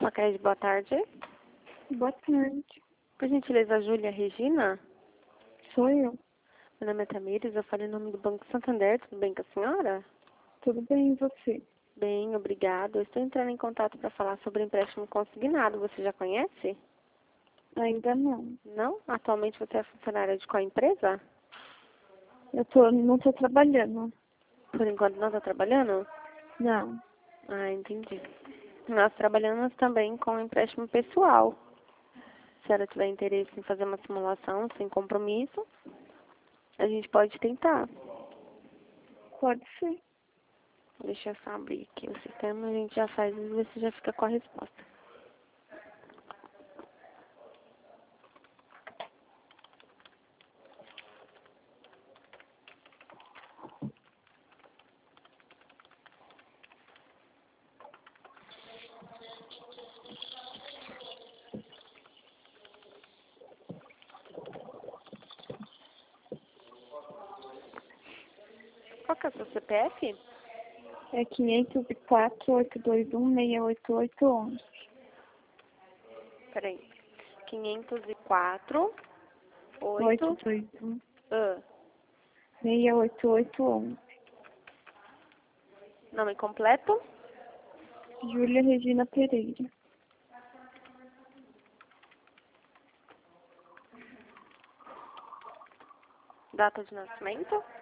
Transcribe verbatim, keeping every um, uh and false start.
Macred, boa tarde. Boa tarde. Por gentileza, Júlia Regina? Sou eu. Meu nome é Tamires, eu falo em nome do Banco Santander. Tudo bem com a senhora? Tudo bem, e você? Bem, obrigado. Eu estou entrando em contato para falar sobre empréstimo consignado. Você já conhece? Ainda não. Não? Atualmente você é funcionária de qual empresa? Eu tô, não estou trabalhando. Por enquanto não está trabalhando? Não. Ah, entendi. Nós trabalhamos também com empréstimo pessoal. Se a senhora tiver interesse em fazer uma simulação sem compromisso, a gente pode tentar. Pode ser. Deixa eu só abrir aqui o sistema, a gente já faz e você já fica com a resposta. Qual que é o seu C P F? É quinhentos e quatro, oito dois um, seis oito oito onze. Peraí. quinhentos e quatro, oito oito, dois um, ah, seis oito oito onze. nome completo? Júlia Regina Pereira. Data de nascimento?